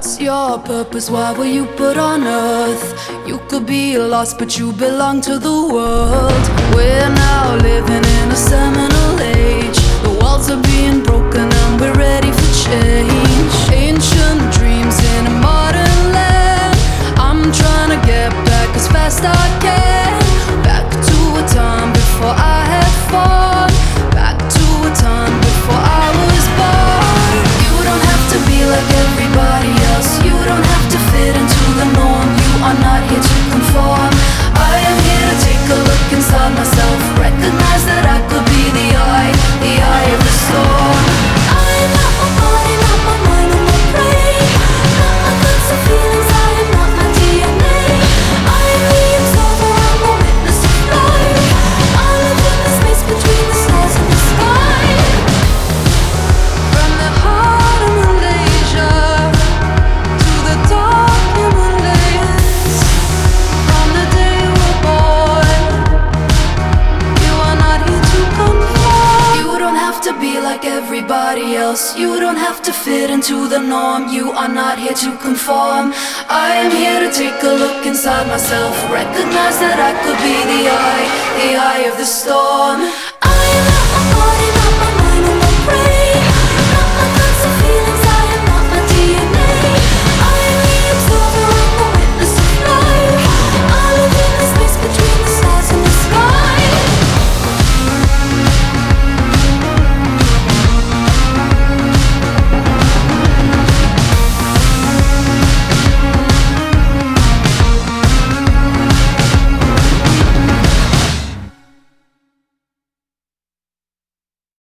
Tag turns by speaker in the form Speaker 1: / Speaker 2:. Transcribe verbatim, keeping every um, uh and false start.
Speaker 1: What's your purpose? Why were you put on earth? You could be lost, but you belong to the world. We're now living in a seminal age. The walls are being broken and we're ready for change. Ancient dreams in a modern land. I'm trying to get back as fast I can. Back to a time before I had fun. Back to a time before I was born. You don't have to be like everybody else. You don't have to fit into the norm. You are not here to conform. I am here to take a look inside myself. Recognize that I could be the eye, the eye of the storm. I am not my body, not my mind, not my brain. Not my thoughts and feelings, I am not my D N A. I am the observer, I'm a witness of life. I live in the space between the stars and the sky. From the heart of Malaysia to the dark Himalayas. From the day you were born, you are not here to conform. You don't have to be like everybody else. You don't have to fit into the norm. You are not here to conform. I am here to take a look inside myself. Recognize that I could be the eye, the eye of the storm.